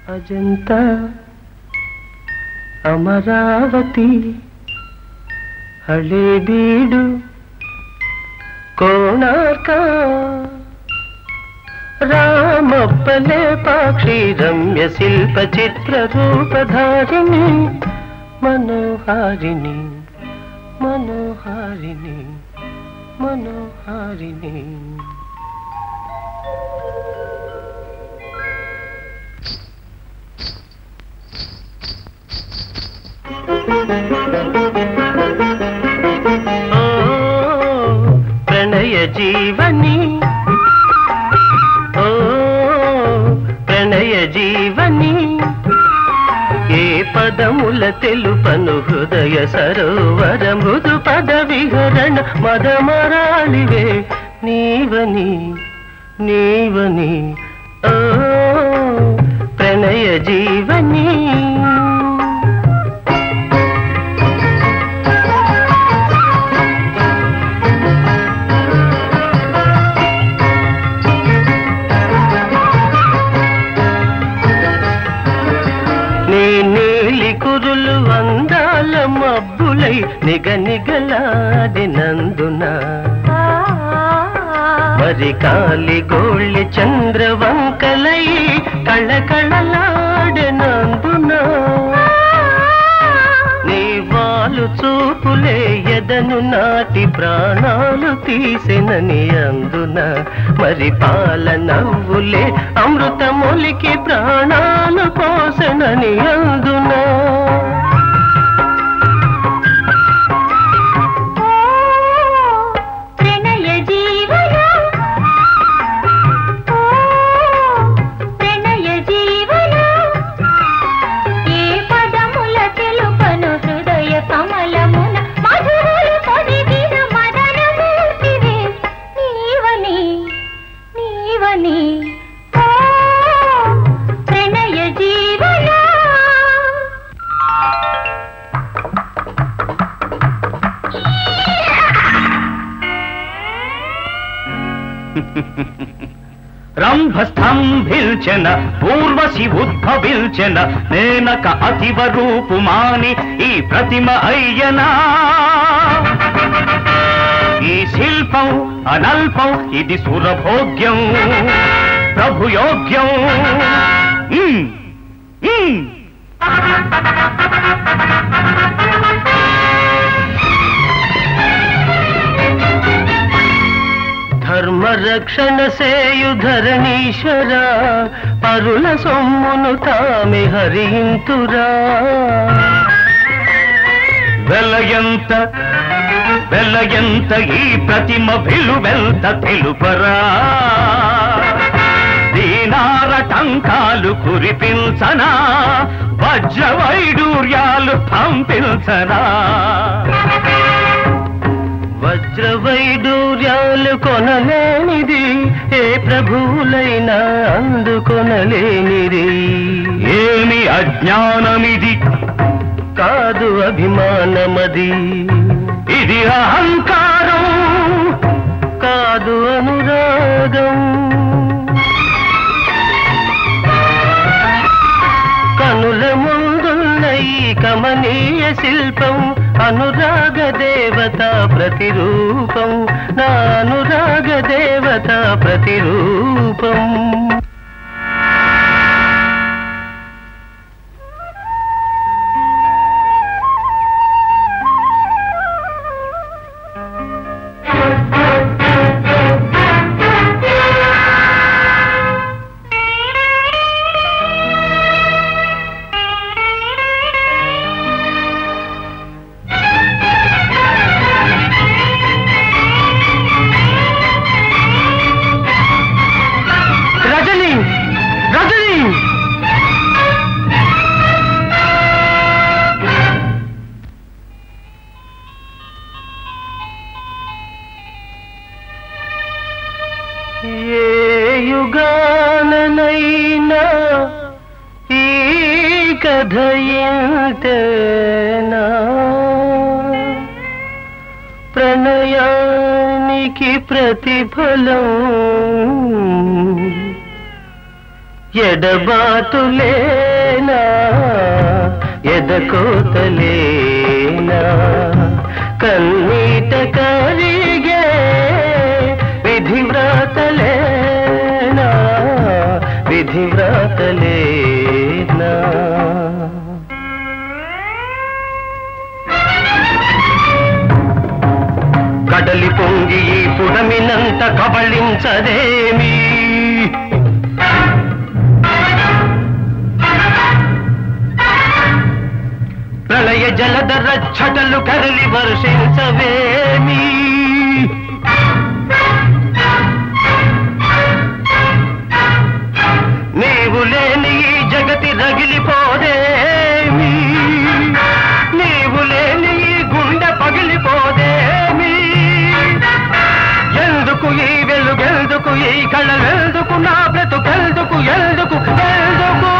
అజంతా అమరావతి హళేబీడు కోణార్క రామప్పలే పాక్షి రమ్య శిల్ప చిత్ర రూపధారిణి మనోహారిణి మనోహారిణి మనోహారిణి. ప్రణయ జీవని ఓ ప్రణయ జీవని ఏ పదముల తెలుపను హృదయ సరోవర మృదు పద విహరణ మదమరాళివే నీవని నీవని ఓ ప్రణయ జీవని. కురులు అందాల మబ్బులై నిగనిగలాడినందున మరి కాలి గోళ్ళి చంద్రవంకలై కళకళలాడినందున నీ వాలు చూపులే ఎదను నాటి ప్రాణాలు తీసెనని అందున మరి పాల నవ్వులే అమృతములికి ప్రాణాలు పోసెనని అందున. రంభస్తంభిల్చన పూర్వశి ఉద్భవిల్చన నేనక అతివ రూపుమాని ఈ ప్రతిమ అయ్యనా. ఈ శిల్పం అనల్పం ఇది సురభోగ్యం ప్రభుయోగ్యం. ధర్మరక్షణ సేయుధరణీశ్వర పరుల సొమ్మును తామి హరింతురా. వెలయంత వెలయంత ఈ ప్రతిమ విలువెంత తెలుపరా. దీనార టంకాలు కురిపించనా వజ్ర వైడూర్యాలు పంపించనా. వజ్ర వైడూర్యాలు కొనలేనిది ఏ ప్రభువులైనా అందుకొనలేనిది. ఏమి అజ్ఞానమిది కాదు అభిమానమది. ఇది అహంకారం కాదు అనురాగం. కనుల ముందున్న ఈ కమనీయ శిల్పం అనురాగ దేవత ప్రతిరూపం నా అనురాగ దేవత ప్రతిరూపం. యుగాననైనా ఈ కథ ఎంతేనా ప్రణయానికి ప్రతిఫలం ఎడబాటులేనా ఎదకోతలేనా కన్నీట కరిగే విధివ్రాతలేనా విధివ్రాతలేనా కడలి పొంగి ఈ పుడమినంత కబళించదేమి ప్రళయ జలధర ఛటలు కరలి వర్షించవేమి నీవు లేని ఈ జగతి రగిలిపోదేమి నీవు లేని ఈ గుండె పగిలిపోదేమి ఎందుకు ఈ వెలుగెందుకు ఈ కళలెందుకు నా బ్రతుకెందుకు ఎందుకు ఎందుకు